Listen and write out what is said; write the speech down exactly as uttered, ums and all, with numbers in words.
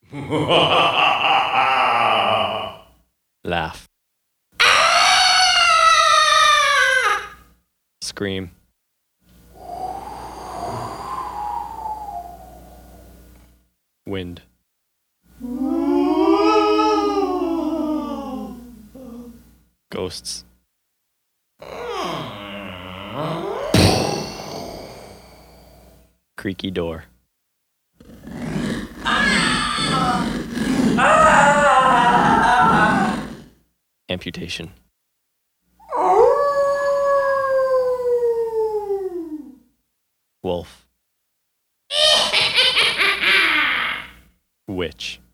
Laugh. Scream. Wind. Ghosts. Creaky door. Amputation. Wolf. Witch.